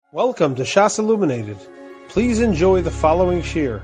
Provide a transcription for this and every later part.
Welcome to Shas Illuminated. Please enjoy the following shir.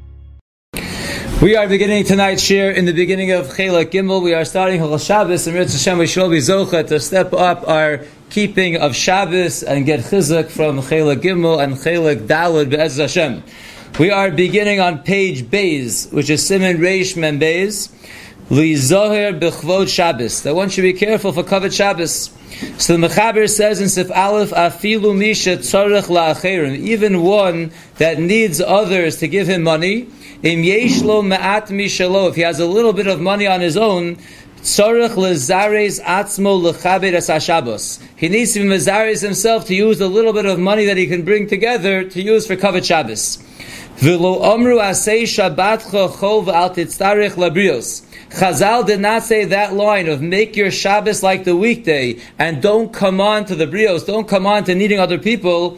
We are beginning tonight's shir in the beginning of Chelek Gimel. We are starting Chol Shabbos, and Mirz Hashem we shall be zocha to step up our keeping of Shabbos and get chizuk from Chelek Gimel and Chelek Daled Be'ez Hashem. We are beginning on page Beis, which is Siman Reish Mem Beis, Li Zoher B'chvod Shabbos. That one should be careful for Kavod Shabbos. So the Mechaber says in Sif Aleph, Afilu Misha Tzorech La'acherim, even one that needs others to give him money, Im Yeshlo Ma'at Mishalo, if he has a little bit of money on his own, Tzorech Lezares Atzmo L'chabed Es HaShabbos. He needs to be Mezares himself to use the little bit of money that he can bring together to use for Kavod Shabbos. V'lo Omru Asei Shabbatcha Chol V'al Titztarech Labrios. Chazal did not say that line of make your Shabbos like the weekday and don't come on to the brios, don't come on to needing other people,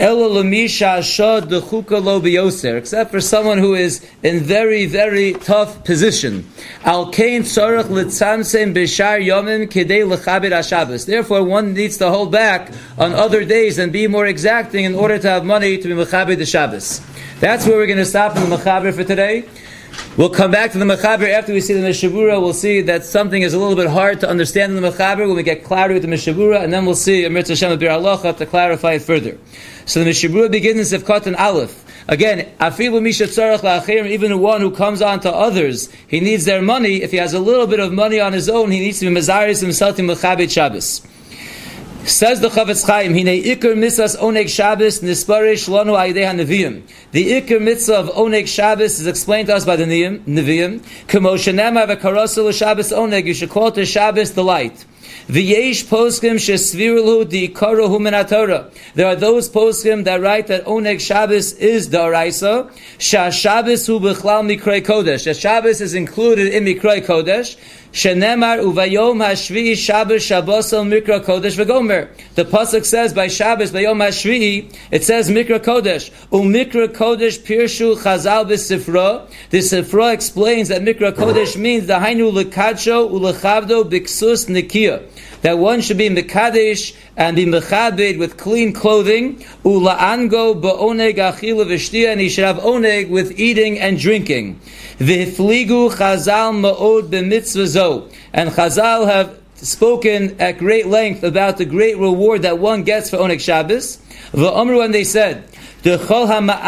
except for someone who is in very, very tough position. Therefore, one needs to hold back on other days and be more exacting in order to have money to be Mechaber the Shabbos. That's where we're going to stop in the Mechaber for today. We'll come back to the Mechaber after we see the Mishabura. We'll see that something is a little bit hard to understand in the Mechaber when we get clarity with the Mishabura, and then we'll see Mirz Hashem Bir Halacha to clarify it further. So the Mishabura begins in Sefkat and Aleph. Again, Afilu Misha Tzarech La'acherim, even one who comes on to others, he needs their money. If he has a little bit of money on his own, he needs to be Mezaris himself in Mechaber Shabbos. Says the Chavetz Chaim, Hinei Iker Mitzvahs Oneg Shabbos Nisparish Lanu Ayidei HaNeviim. The Iker Mitzvah of Oneg Shabbos is explained to us by the Neviim. Kemo Shenema V'Karosel Shabbos Oneg, you should call it Shabbos delight. V'yesh poskim shesvirlu di'ikarohu min haTorah. There are those poskim that write that Oneg Shabbos is da'araisa. Shabbos hu b'chlal mikrei kodesh. That Shabbos is included in mikrei kodesh. Shenemar uvayom hashvi'i Shabbos Shabbosel mikra kodesh v'gomer. The pasuk says by Shabbos bayom hashvi'i it says mikra kodesh. Mikra kodesh pirshu chazal b'sifra. The sifra explains that mikra kodesh means the hainu lekadsho ulechavdo b'ksus nikia. That one should be mekadesh and be mechabed with clean clothing, ula'ango ba'oneg achila v'shtia, and he should have oneg with eating and drinking. V'hifligu chazal ma'od b'mitzvah zo, and Chazal have spoken at great length about the great reward that one gets for oneg Shabbos. V'omru, and they said, anyone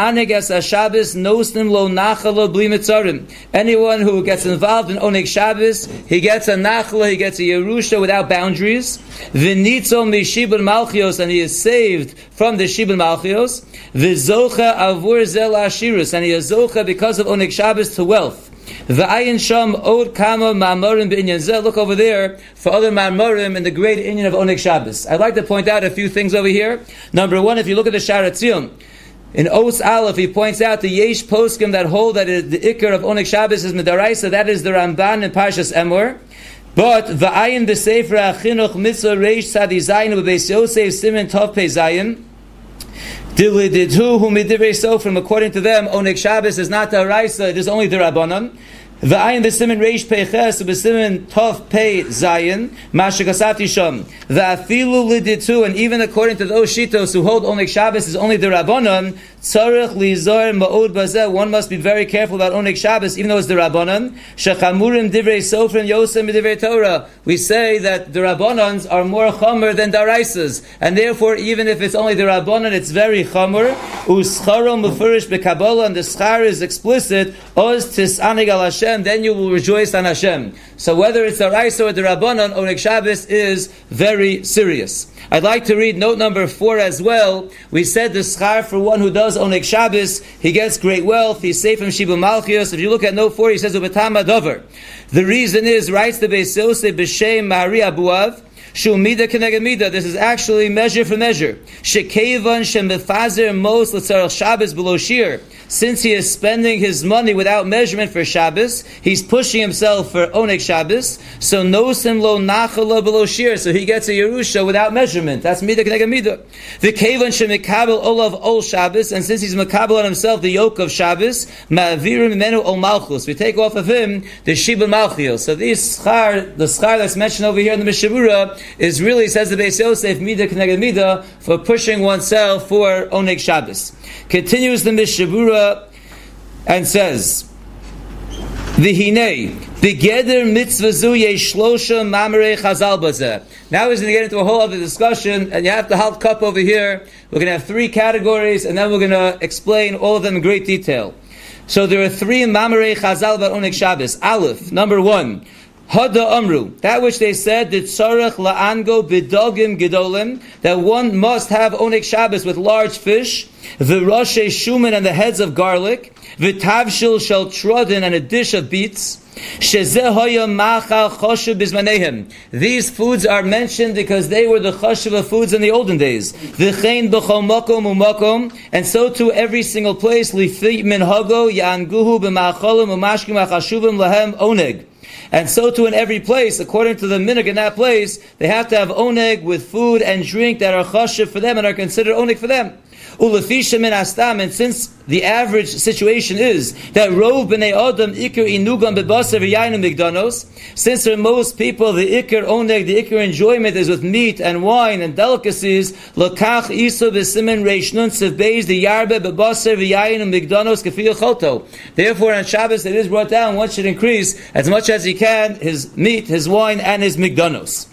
who gets involved in Oneg Shabbos, he gets a nachla, he gets a Yerusha without boundaries. V'nitzo mishibun malchios, and he is saved from the shibun malchios. V'zocha avur zel ashirus, and he is zocha because of Oneg Shabbos to wealth. V'ayin sham od kama ma'amorim b'inyan zeh. Look over there for other ma'amorim in the great inyan of Oneg Shabbos. I'd like to point out a few things over here. Number one, if you look at the Sha'ar HaTziyun, in Os Aleph, he points out the Yesh Poskim that hold that the Iker of Oneg Shabbos is Midaraisa, that is the Ramban in Parshas Emor. But V'ayin b'Sefer HaChinuch Mitzvah Reish Tzadi Zayin B'Beis Yosef Siman Tov Pei Zayin. Dilididhu hu midivrei sofrim. According to them, Oneg Shabbos is not the Araisa, it is only the Rabbanon. V'ayin b'simin reish peiches b'simin tov pei zayin mashikasati sham v'afilu liditu, and even according to those shitos who hold Oneg Shabbos is only the Rabbanon, tzarech lizor ma'od bazeh, one must be very careful about Oneg Shabbos even though it's the Rabbanon. Shechamurim divrei sofrim yosem b'divrei Torah. We say that the Rabbanons are more chomer than daraisas, and therefore even if it's only the Rabbanon it's very chomer. Uscharo mufurish b'Kabbalah, and the schar is explicit. Oz tisanig al Hashem, then you will rejoice on Hashem. So whether it's the Raisa or the Rabbanon, Oneg Shabbos is very serious. I'd like to read note number 4 as well. We said the schar for one who does Oneg Shabbos, he gets great wealth, he's safe from Shibud Malchios. If you look at note 4, he says, Ubetam Adover. The reason is, writes the Beis Yosef B'Shem Mahari Abuav, Shu mida keneged mida. This is actually measure for measure. Shekevan shemefazer mos l'tzarech Shabbos below shir. Since he is spending his money without measurement for Shabbos, he's pushing himself for Oneg Shabbos. So nosim lo nachala below shir. So he gets a Yerusha without measurement. That's mida keneged mida. The kevan shemekabel olav ol Shabbos, and since he's mekabel on himself the yoke of Shabbos, ma'avirim menu ol malchus. We take off of him the shibud malchios. So the schar that's mentioned over here in the Mishabura is really, says the Beis Yosef, Mida K'neged Mida, for pushing oneself for Oneg Shabbos. Continues the Mishabura and says, V'hinei, begeder mitzvah zu yeshlosha mamrei chazal bazeh. Now he's going to get into a whole other discussion, and you have the half cup over here. We're going to have 3 categories, and then we're going to explain all of them in great detail. So there are 3 mamrei chazal about Oneg Shabbos. Aleph, number 1. Hada Amru, that which they said, that tzarech la'ango bidogim gedolim, that one must have Oneg Shabbos with large fish, v'roshe shuman, and the heads of garlic, v'tavshil shel trodin, and a dish of beets. These foods are mentioned because they were the chashuva foods in the olden days. And so too every single place, and so too in every place, according to the minhag in that place, they have to have oneg with food and drink that are chashuv for them and are considered oneg for them. And since the average situation is that rov b'nei adam ikar inugam bebaser v'yayin migdanos, since for most people the ikar oneg, the ikar enjoyment is with meat and wine and delicacies, lakach iso b'simen reish nun tziv beis the yarbe bebaser v'yayin migdanos k'fi yecholto. Therefore on Shabbos it is brought down one should increase as much as he can his meat, his wine, and his migdanos.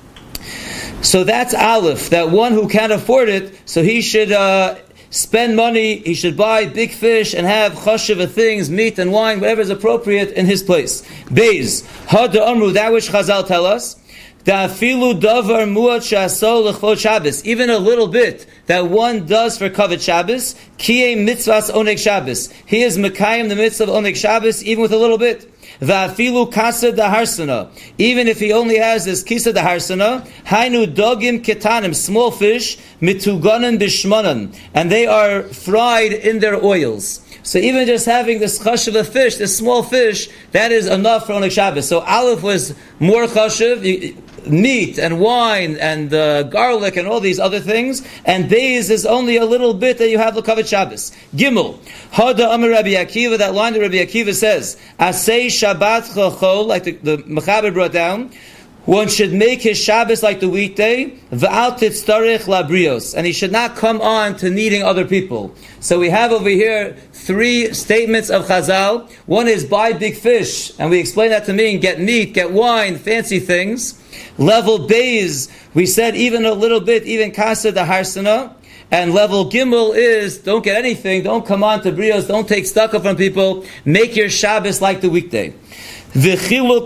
So that's Aleph, that one who can't afford it, so he should spend money, he should buy big fish and have chashuva things, meat and wine, whatever is appropriate in his place. Beis, Hada Amru, that which Chazal tell us, Da'afilu davar muat sha'asol l'chvod Shabbos, even a little bit that one does for kavod Shabbos, kiyei mitzvahs oneg Shabbos. He is mekayim the mitzvah of oneg Shabbos, even with a little bit. Va'afilu kasa daharsana, even if he only has this kisa daharsana, hainu dogim ketanim, small fish, mituganim bishmanan, and they are fried in their oils. So even just having this chashuv fish, this small fish, that is enough for Oneg Shabbos. So Aleph was more chashuv, meat and wine and garlic and all these other things, and Beis is only a little bit that you have l'kavod Shabbos. Gimel, Hada Amar Rabbi Akiva, that line that Rabbi Akiva says, Asay Shabbat Chachol, like the Mechaber brought down, one should make his Shabbos like the weekday, v'al titztarech labrios, and he should not come on to needing other people. So we have over here 3 statements of Chazal. One is buy big fish, and we explain that to mean get meat, get wine, fancy things. Level Beis, we said even a little bit, even kasa daharsana. And level Gimel is, don't get anything, don't come on to brios, don't take stucco from people, make your Shabbos like the weekday. The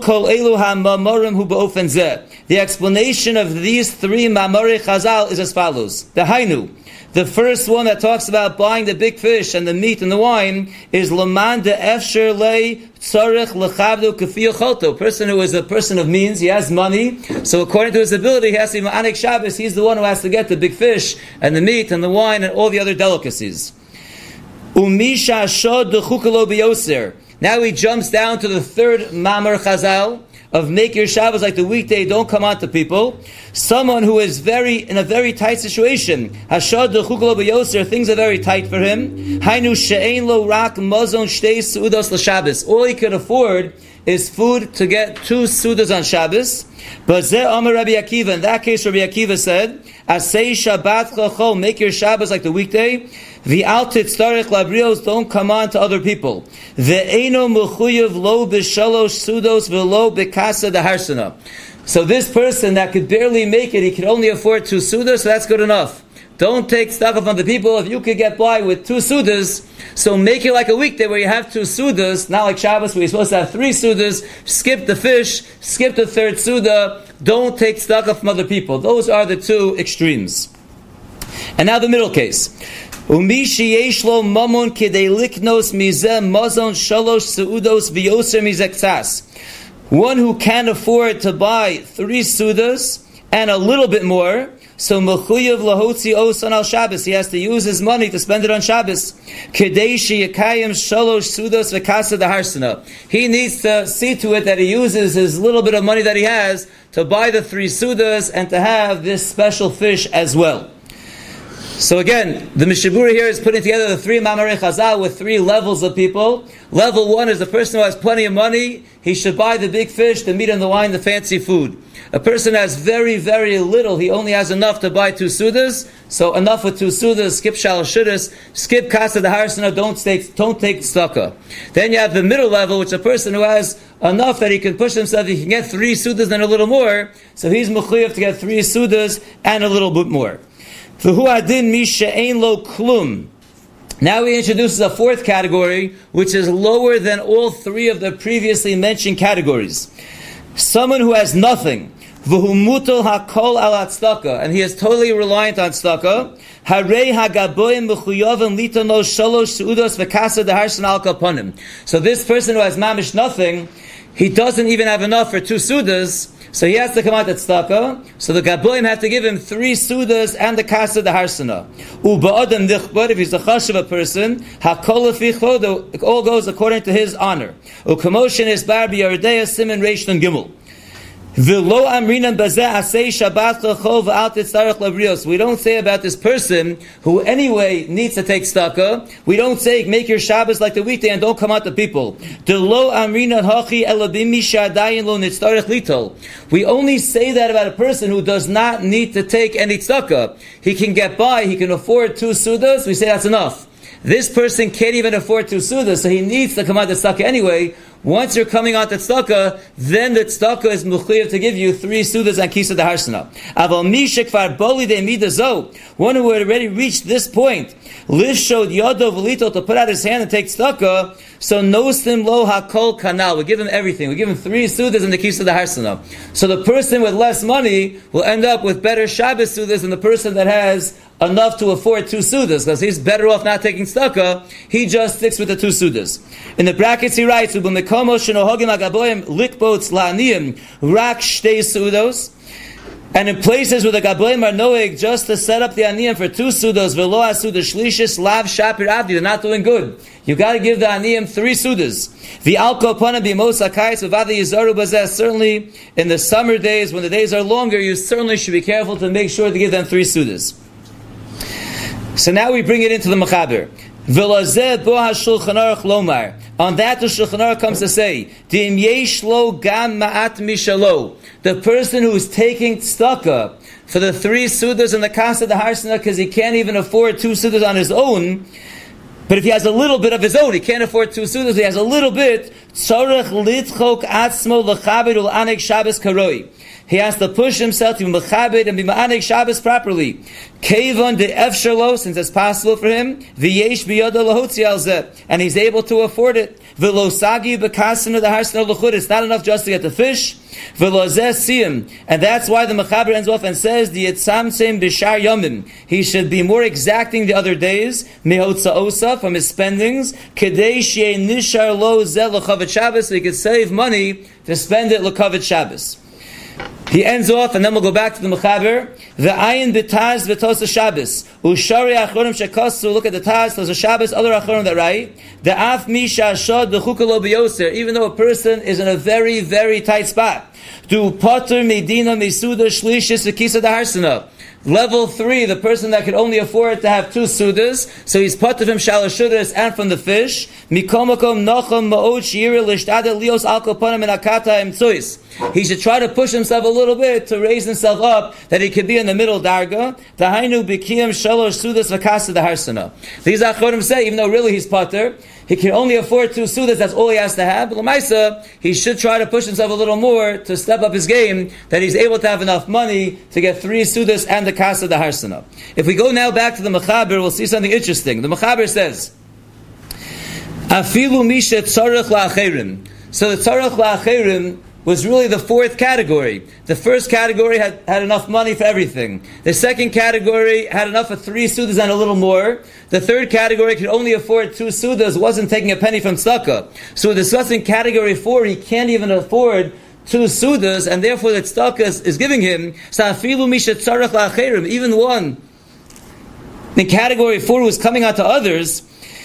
explanation of these 3 Mamorei Chazal is as follows. The Hainu, the first one that talks about buying the big fish and the meat and the wine is Laman de Efsher Le Tzarech Lechavdo Kafi Yecholto. Person who is a person of means, he has money, so according to his ability, he has to be Ma'anek Shabbos, he's the one who has to get the big fish and the meat and the wine and all the other delicacies. Umisha Shod Dechukalo B'Yoser. Now he jumps down to the 3rd Mamar Chazal of make your Shabbos like the weekday, don't come on to people. Someone who is in a very tight situation. Hashad d'chuklo b'yoser, things are very tight for him. Hainu she'ein lo rak mazon shtei su'udos l'Shabbos. All he could afford is food to get 2 sudas on Shabbos. But Zeh Amar Rabbi Akiva, in that case Rabbi Akiva said, Asay Shabbat chachol, make your Shabbos like the weekday. V'al titztarech labrios, don't come on to other people. Ve'eno mechuyev lo b'shalosh sudos v'lo b'kasa daharsana. So this person that could barely make it, he could only afford 2 sudas, so that's good enough. Don't take stuff from the people. If you could get by with 2 sudas, so make it like a weekday where you have 2 sudas, not like Shabbos where you're supposed to have 3 sudas, skip the fish, skip the 3rd suda, don't take stuff from other people. Those are the 2 extremes. And now the middle case. Umishi yeshlo mamon kidei liknos mizeh mazon shalosh seudos v'yoser mizeh ktas. One who can afford to buy 3 sudas and a little bit more, so mechuyev lahotzi osan al Shabbos, he has to use his money to spend it on Shabbos. Kidei sheyakayim shalosh sudas v'kasa daharsana. He needs to see to it that he uses his little bit of money that he has to buy the 3 sudas and to have this special fish as well. So again, the Mishabura here is putting together the three Mamarei Chazal with three levels of people. Level one is the person who has plenty of money. He should buy the big fish, the meat and the wine, the fancy food. A person has very, very little. He only has enough to buy 2 sudas. So enough with 2 sudas. Skip shalosh shudas. Skip kasa the harsana. Don't take tzedakah. Then you have the middle level, which is a person who has enough that he can push himself. He can get 3 sudas and a little more. So he's mechuyev to get 3 sudas and a little bit more. V'hu adin mi she'ein lo klum. Now he introduces a 4th category, which is lower than all 3 of the previously mentioned categories. Someone who has nothing. V'hu mutal hakol al tzedakah, and he is totally reliant on tzedakah. Harei hagaboyim mechuyavim litano shalosh seudos v'kasa deharsan al kaponim. So this person who has mamish nothing, he doesn't even have enough for 2 sudas. So he has to come out at tzedakah. So the Gaboim have to give him 3 sudas and the kasa the harsana. Uba'adam dichbad, if he's a chashuva person, hakol lefi chodo, it all goes according to his honor. U'kamoshin is bar b'yardea simen reish nun gimel. V'lo amrinan bazeh asei shabbat l'chol v'al titzarech lavrios. We don't say about this person who anyway needs to take tzedakah. We don't say make your Shabbos like the weekday and don't come out to people. D'lo amrinan hachi elabimi shadayin lo nitzarech litol. We only say that about a person who does not need to take any tzedakah. He can get by. He can afford 2 sudas. We say that's enough. This person can't even afford 2 sudas, so he needs to come out to tzedakah anyway. Once you're coming out to tzedakah, then the tzedakah is mechuyev to give you 3 sudas and kisa de harsana. Aval mishek far boli de midazo, one who had already reached this point, lishod yodo v'lito, to put out his hand and take tzedakah, so nosim lo hakol kanal. We give him everything. We give him 3 sudas and the kisa de harsana. So the person with less money will end up with better Shabbos sudas than the person that has enough to afford 2 sudas, because he's better off not taking tzedakah. He just sticks with the 2 sudas. In the brackets he writes, "U'b'mekomo shenohogim agaboyim likbots la'aniyim rak shtei sudos." And in places where the gaboyim are noeg just to set up the aniyim for 2 sudas, v'lo asuda shlishis lav shapir avdi, they're not doing good. You got to give the aniyim 3 sudas. V'alko pana b'mos hakayis v'vada yizaru bazeh. Certainly in the summer days when the days are longer, you certainly should be careful to make sure to give them 3 sudas. So now we bring it into the Mechaber. V'lazeh bo ha-Shulchan Aruch lomar. On that the Shulchan Aruch comes to say, Dim yesh lo gam ma'at mishalo. The person who is taking tzedakah for the 3 sudas and the kasa the harsana because he can't even afford 2 sudas on his own. But if he has a little bit of his own, he can't afford 2 sudas, he has a little bit, tzorech litchok atzmo l'chabed ul'anek Shabbos karoi. He has to push himself to be mechabed and be ma'anek Shabbos properly. Kevon de efshalo, since it's possible for him, v'yesh biyada lahotzi al zeh, and he's able to afford it. V'losagi b'kasinu the harsana l'chud. It's not enough just to get the fish. V'lozeh siyim, and that's why the mechaber ends off and says the yitzamtzim b'shar yomim. He should be more exacting the other days mehotzaosa from his spendings. Kedei shei nishar lo zeh l'chavet Shabbos, so he could save money to spend it l'chavet Shabbos. He ends off, and then we'll go back to the Mechaber. The ayin b'taz v'tos Shabbos. Ushari achronim shekasu. Look at the taz, tos Shabbos, other achronim that write. The af misha shad v'chukalo b'yoser. Even though a person is in a very, very tight spot. Du potter medina misuda shlishis v'kisa daharsana. Level 3, the person that could only afford to have 2 sudas, so he's put of him shalosh sudas and from the fish. Mikomakom nocham ma'od shira lishtadeh lios al koponim and akata imtzois. He should try to push himself a little bit to raise himself up, that he could be in the middle darga. Tahainu bikiyam shalosh sudas v'kasa daharsana. These achorim say, even though really he's potter, he can only afford 2 sudas, that's all he has to have. But l'maisa, he should try to push himself a little more to step up his game, that he's able to have enough money to get 3 sudas and the kasa the harsana. If we go now back to the Mechaber, we'll see something interesting. The Mechaber says, Afilu mishet tzarech la'acherim. So the tzarech la'acherim was really the 4th category. The first category had enough money for everything. The second category had enough for 3 sudas and a little more. The third category could only afford 2 sudas, wasn't taking a penny from tzedakah. So we're discussing category 4, he can't even afford 2 sudas, and therefore the tzedakah is giving him. Even one in category 4 was coming out to others.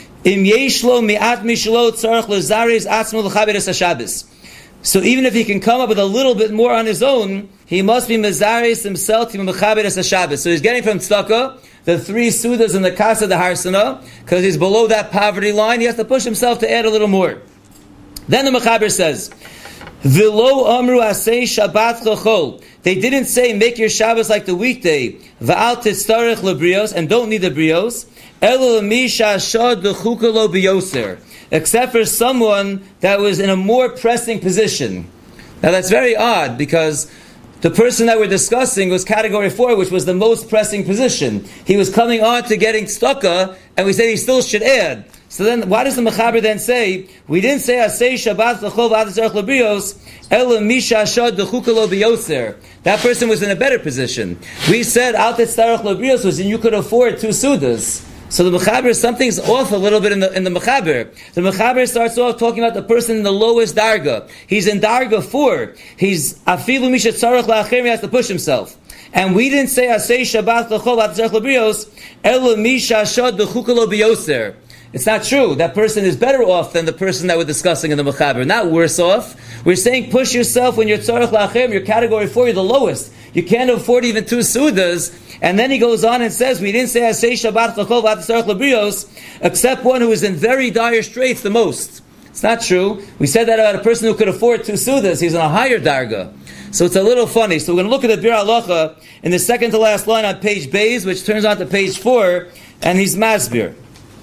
So even if he can come up with a little bit more on his own, he must be mezaris himself to be mechaber es Shabbos. So he's getting from tzedakah, the 3 sudas in the Casa de Harsana, because he's below that poverty line, he has to push himself to add a little more. Then the Mechaber says, V'lo amru asei Shabbat chachol. They didn't say make your Shabbos like the weekday. V'al titzarech lebrios, and don't need the brios. Elo l'misha shad l'chuka lo biyoser. Except for someone that was in a more pressing position. Now that's very odd, because the person that we're discussing was category 4, which was the most pressing position. He was coming on to getting tzedakah, and we said he still should add. So then, why does the Mechaber then say, we didn't say, Asei Shabbat l'chol v'adatzarech l'brios, ela misha shad d'chuka lo biyoser. That person was in a better position. We said, Al tetzarech l'brios was, and you could afford 2 sudas. So the Mechaber, something's off a little bit in the Mechaber. The Mechaber starts off talking about the person in the lowest darga. He's in darga 4. He's afilu misha tzarech la'acher, he has to push himself. And we didn't say, Asei Shabbat l'chol v'adatzarech l'brios, ela misha shad d'chuka lo biyoser. It's not true. That person is better off than the person that we're discussing in the Mechaber. Not worse off. We're saying push yourself when you're tzarech la'achem, you're category 4, you're the lowest. You can't afford even 2 sudas. And then he goes on and says, we didn't say Asei Shabbat l'chol v'adatzarech l'brios, except one who is in very dire straits the most. It's not true. We said that about a person who could afford 2 sudas. He's in a higher darga. So it's a little funny. So we're going to look at the Bir Halacha in the second to last line on page Beis, which turns on to page 4, and he's masbir.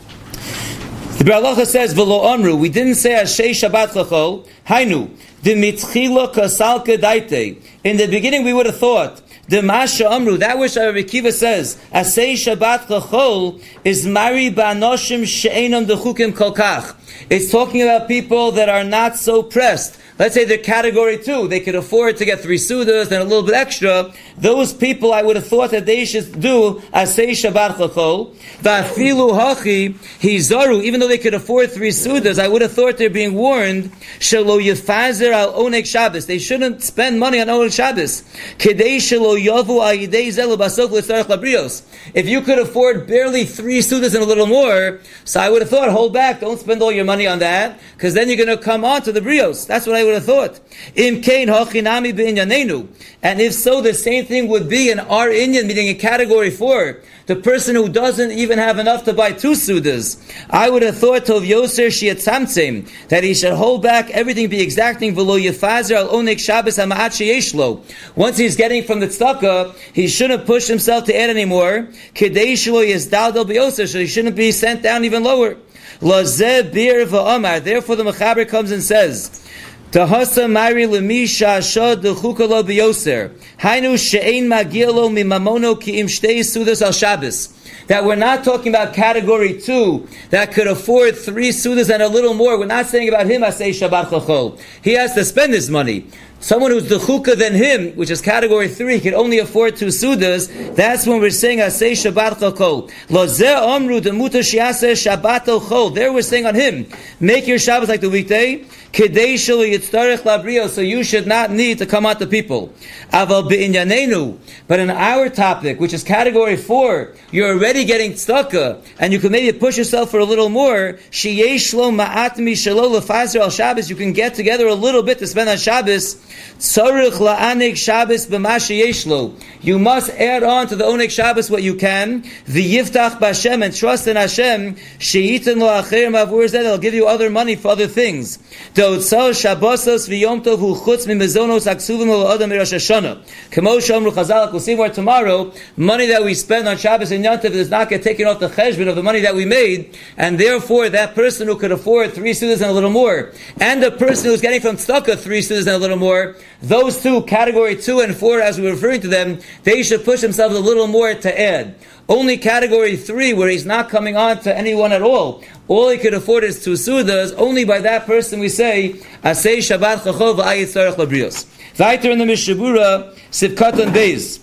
The Bir Halacha says, V'lo amru, we didn't say Asei Shabbat chachol, hainu, d'mitchila kasalka daite. In the beginning we would have thought, D'masha amru, that which Rabbi Akiva says, Asei Shabbat chachol, is mari ba'anoshim she'enam dechukim kolkach. It's talking about people that are not so pressed. Let's say they're category 2. They could afford to get 3 sudas and a little bit extra. Those people, I would have thought that they should do Asei Shabbat chachol. Va'afilu hachi hizaru. Even though they could afford 3 sudas, I would have thought they're being warned. Shelo yifazer al oneg Shabbos. They shouldn't spend money on oneg Shabbos. Kedei shelo yavu al yidei zelu basok l'tzarech labrios. If you could afford barely 3 sudas and a little more, so I would have thought, hold back, don't spend all your money on that, because then you're going to come on to the brios. That's what I would have thought. Im kain hachinami b'inyanenu. And if so, the same thing would be in our Inyan, meaning in category 4. The person who doesn't even have enough to buy 2 sudas. I would have thought Tov Yoser Shiatzamtzim, that he should hold back everything, be exacting v'lo yefazer al onek Shabbos ha'ma'at sheyeshlo. Once he's getting from the tzedakah, he shouldn't push himself to add anymore. Kedei shelo yezdaldal b'yoser, so he shouldn't be sent down even lower. Lazeh bir v'amar. Therefore the Mechaber comes and says, Tahasa mari lemisha shad dechuka lo biyoser. Hainu she'ein magia lo mimamono ki im shtei sudas al Shabbos. That we're not talking about category 2 that could afford 3 sudas and a little more. We're not saying about him Asei Shabbat chachol. He has to spend his money. Someone who's dechuka than him, which is category 3, can only afford 2 sudas. That's when we're saying Asei Shabbat chachol. Lo zeh amru demuta shiaseh Shabbat chachol. There we're saying on him, make your Shabbos like the weekday. Kedei shelo yitzarech labrio, so you should not need to come out to people. Aval b'inyanenu, but in our topic, which is category 4, you're already getting tzedakah, and you can maybe push yourself for a little more. Sheyesh lo ma'at mishalo lefazer al Shabbos, you can get together a little bit to spend on Shabbos. Tzarich la'anek Shabbos b'ma sheyesh lo. You must add on to the onek Shabbos what you can. V'yiftach b'Hashem, and trust in Hashem. Sheyitin lo acher mavur zed, I'll give you other money for other things. Dotzal Shabbosos v'Yom Tov hu chutz mimezonos aksuvim lo adam mirosh Hashanah. Kamo shomru Chazal, we'll see more tomorrow. Money that we spend on Shabbos and Yom Tov does not get taken off the cheshbon of the money that we made, and therefore that person who could afford 3 sudas and a little more, and the person who's getting from tzedakah 3 sudas and a little more, those two, category 2 and 4, as we're referring to them, they should push themselves a little more to add. Only category 3, where he's not coming on to anyone at all he could afford is 2 sudas, only by that person we say, Asei Shabbat chachol v'ayit tzarech labrios. Weiter in the Mishabura, Sivkatan Beis.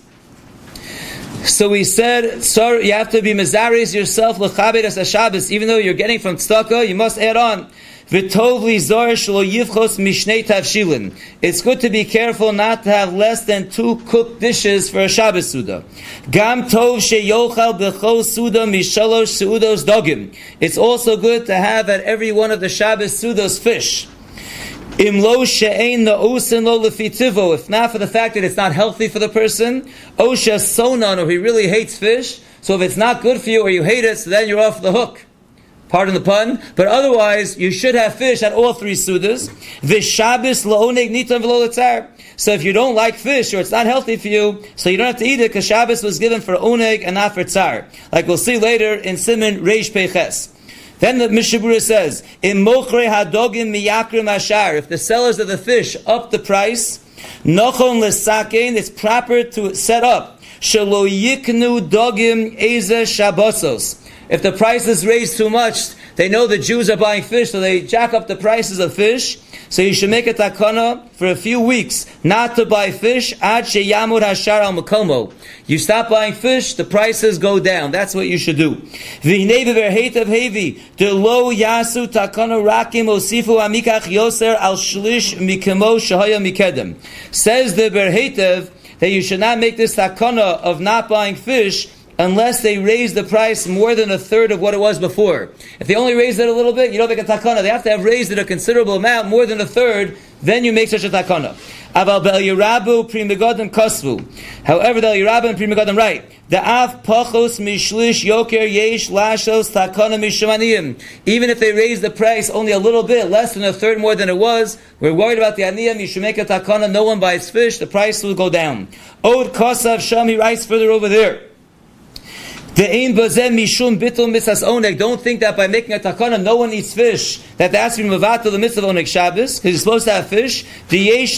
So we said, sorry, you have to be mezaris yourself l'chabed as a Shabbos, even though you're getting from tzedakah, you must add on. V'tov lizor shelo yivchos mishnei tavshilin. It's good to be careful not to have less than 2 cooked dishes for a Shabbos Suda. Gam tov sheyochal b'chol Suda mishalosh seudos dogim. It's also good to have at every one of the Shabbos Sudas fish. Imlo she'ein na'usin lo lefitivo. If not for the fact that it's not healthy for the person, osha sonan, or he really hates fish. So if it's not good for you or you hate it, so then you're off the hook. Pardon the pun. But otherwise, you should have fish at all three sudas. Vishabis la'oneg nitan v'lo l'tzar. So if you don't like fish or it's not healthy for you, so you don't have to eat it because Shabbos was given for oneg and not for tzar. Like we'll see later in Siman Reish Peiches. Then the Mishnah Berurah says, "In mochre hadogim miyakrim ashar." If the sellers of the fish up the price, nochon lesakein, it's proper to set up shelo yiknu dogim eze shabbosos. If the price is raised too much, they know the Jews are buying fish, so they jack up the prices of fish. So you should make a takana for a few weeks not to buy fish ad sheyamud hashar al makomo. You stop buying fish, the prices go down. That's what you should do. V'hinei b'verheitav hevi delo yasu takana rakim osifu amikach yoser al shlish mikemo shahaya mikedem. Says the Berheitav that you should not make this takana of not buying fish unless they raise the price more than a third of what it was before. If they only raised it a little bit, you don't make a takana. They have to have raised it a considerable amount, more than a third, then you make such a takana. Aval bel yirabu pri megadim kosvu. However, the yirabu and pri megadim right. The af pachos mishlish yoker yesh lashos takana mishamaniyim. Even if they raise the price only a little bit, less than a third more than it was, we're worried about the aniyim. You should make a takana. No one buys fish. The price will go down. Od kosav sham, he writes further over there. Don't think that by making a takana no one eats fish, that's been mevatel the mitzvah of oneg Shabbos, because you're supposed to have fish. You can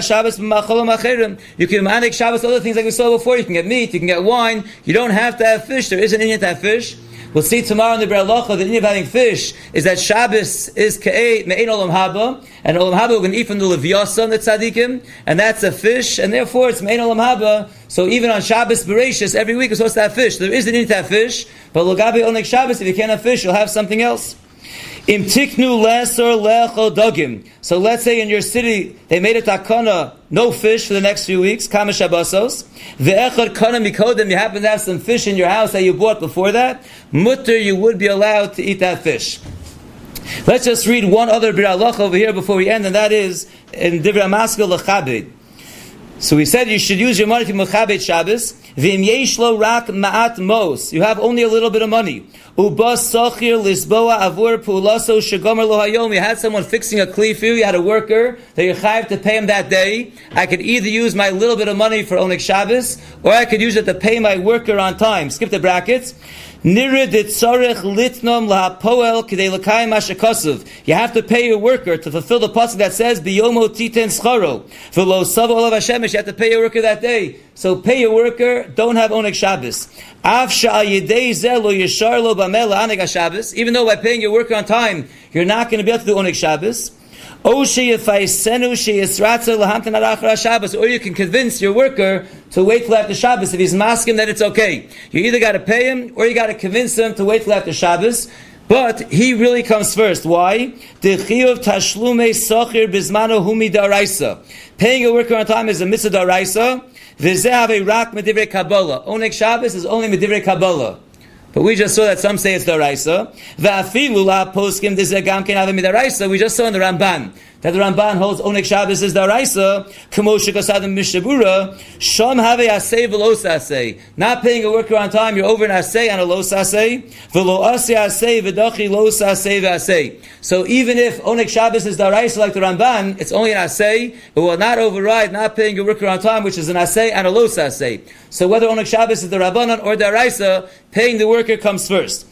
maneg Shabbos other things like we saw before. You can get meat, you can get wine. You don't have to have fish. There is an inyan to have fish. We'll see tomorrow in the Biur Halacha, the inyan of having fish is that Shabbos is me'ein olam haba, and olam haba we're going to eat from the levyasa and the tzadikim, and that's a fish, and therefore it's me'ein olam haba. So even on Shabbos Bereshis, every week we're supposed to have fish. There is an inyan to have fish, but logabe oneg Shabbos, if you can't have fish, you'll have something else. Im tiknu lesor lecho dogim. So let's say in your city they made a takana, no fish for the next few weeks, kama shabbosos. Ve'echad kana mikodem, you happen to have some fish in your house that you bought before that, mutter, you would be allowed to eat that fish. Let's just read one other Biur Halacha over here before we end, and that is in Divrei Maskil Lechabed. So we said you should use your money to Mechabed Shabbos. V'im yesh lo rak ma'at mos. You have only a little bit of money. Ubas sochir lisboa avur pu'ulaso shegomer lo hayom. You had someone fixing a kli for you. You had a worker that you're chayav to pay him that day. I could either use my little bit of money for oneg Shabbos, or I could use it to pay my worker on time. Skip the brackets. Nirid tzarech litnom lahapoel k'dei l'kayim hashakosov. You have to pay your worker to fulfill the pasuk that says biyomo titen scharo v'lo savo olav hashemesh. You have to pay your worker that day. So pay your worker. Don't have oneg Shabbos. Av sha'al yedei zeh lo yishar lo bameh la'aneg Shabbos. Even though by paying your worker on time, you're not going to be able to do oneg Shabbos. Or you can convince your worker to wait till after Shabbos. If he's masking that it's okay, you either got to pay him or you got to convince him to wait till after Shabbos. But he really comes first. Why? Paying a worker on time is a mitzvah d'oraisa. Oneg Shabbos is only midivrei Kabbalah. But we just saw that some say it's d'oraisa. We just saw in the Ramban that the Ramban holds oneg Shabbos is d'oraisa. Not paying a worker on time, you're over an asay and a los asay. So even if oneg Shabbos is d'oraisa like the Ramban, it's only an asay. It will not override not paying a worker on time, which is an asay and a los asay. So whether oneg Shabbos is the Rabbanan or d'oraisa, paying the worker comes first.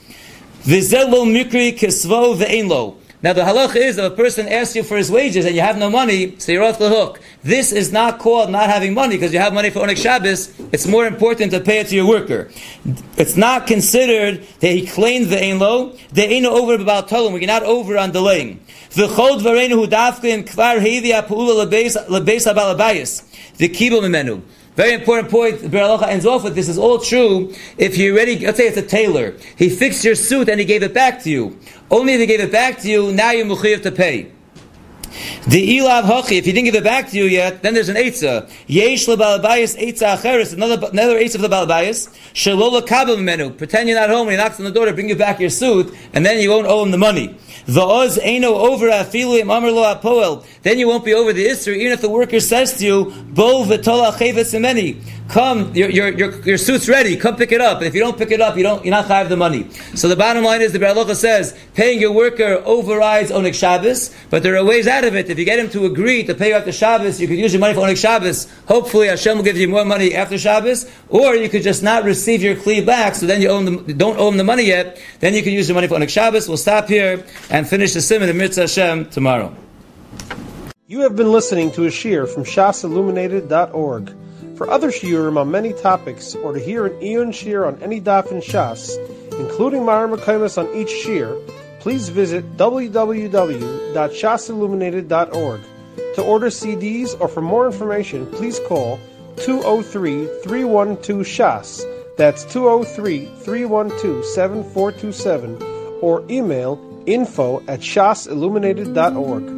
Now the halacha is, if a person asks you for his wages and you have no money, so you're off the hook. This is not called not having money because you have money for oneg Shabbos. It's more important to pay it to your worker. It's not considered that he claimed the einlo. The einlo over about tolim. We're not over on delaying. The chod varenu hu dafkin kvar hevi apula lebeis abalabayis. The kibul mimenu. Very important point. The Biur Halacha ends off with this is all true. If you already, let's say it's a tailor, he fixed your suit and he gave it back to you. Only if he gave it back to you, now you're mechuyev to pay. The ilav hachi, if he didn't give it back to you yet, then there's an eitzah. Yesh lebalabayis eitzah acheres, another eitzah of the balabayis. Shelo lekabel menu. Pretend you're not home. When he knocks on the door to bring you back your suit, and then you won't owe him the money. Va'oz eino over afilu im amar lo apoel. Then you won't be over the isser, even if the worker says to you, "Bo v'tola cheves imeni." Come, your suit's ready. Come pick it up. And if you don't pick it up, you're not chayav the money. So the bottom line is, the Biur Halacha says, paying your worker overrides Oneg Shabbos, but there are ways out of it. If you get him to agree to pay you after Shabbos, you could use your money for Oneg Shabbos. Hopefully Hashem will give you more money after Shabbos, or you could just not receive your kli back, so then you don't owe him the money yet. Then you can use your money for Oneg Shabbos. We'll stop here and finish the Simon of Mitzvah Hashem tomorrow. You have been listening to a shiur from shasilluminated.org. For other shiurim on many topics, or to hear an Iyun shiur on any daf in Shas, including Mara Mekaymas on each shiur, please visit www.shasilluminated.org. To order CDs or for more information, please call 203-312-SHAS. That's 203-312-7427, or email info@shasilluminated.org.